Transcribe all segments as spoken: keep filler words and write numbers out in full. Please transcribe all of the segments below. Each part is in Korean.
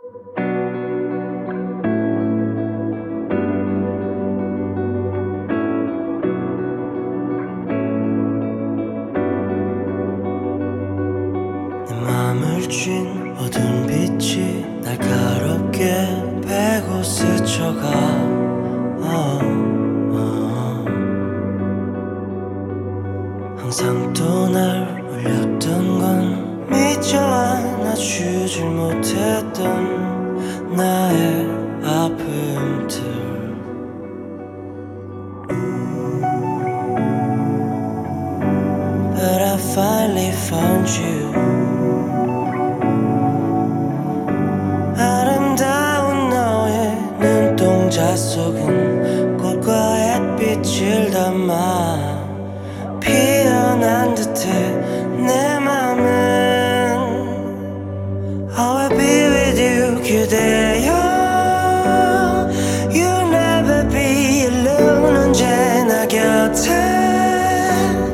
맘을 쥔 어두운 빛이 날카롭게 베고 스쳐가 어, 어. 항상 또 날 울렸던 건 미처 안아주질 못했던 나의 아픔들. But I finally found you. 아름다운 너의 눈동자 속은 꽃과 햇빛을 담아 피어난 듯해 내 맘은. I will be with you 그대여. You'll never be alone. 언제나 곁에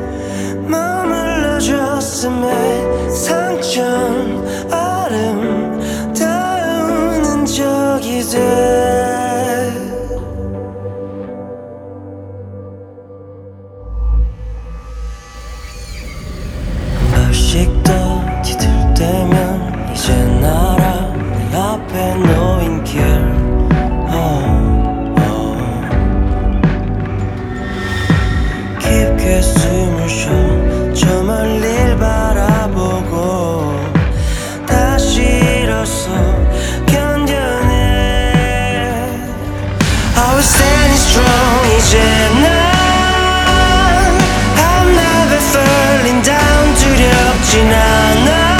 머물러줬음에 상처는 아름다운 흔적이 돼. 한 발씩 더 뒤틀대면 이젠 알아 내 앞에 놓인 길. oh, oh. 깊게 숨을 쉬어 저 멀리를 바라보고 다시 일어서 견뎌내. I was standing strong 이제 난 I'm never falling down. 두렵진 않아.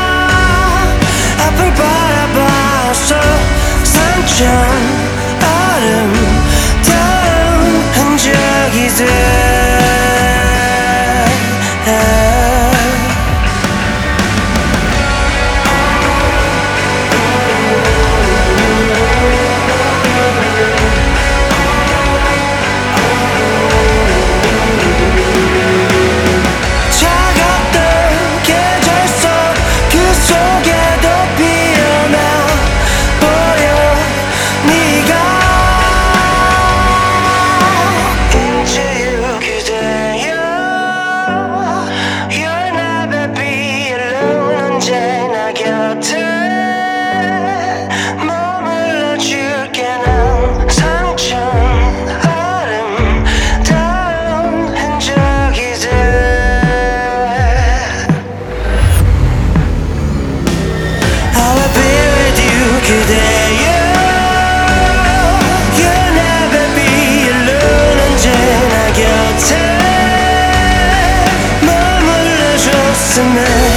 앞을 바라봐서 상처는 아름다운 흔적이 돼. Tonight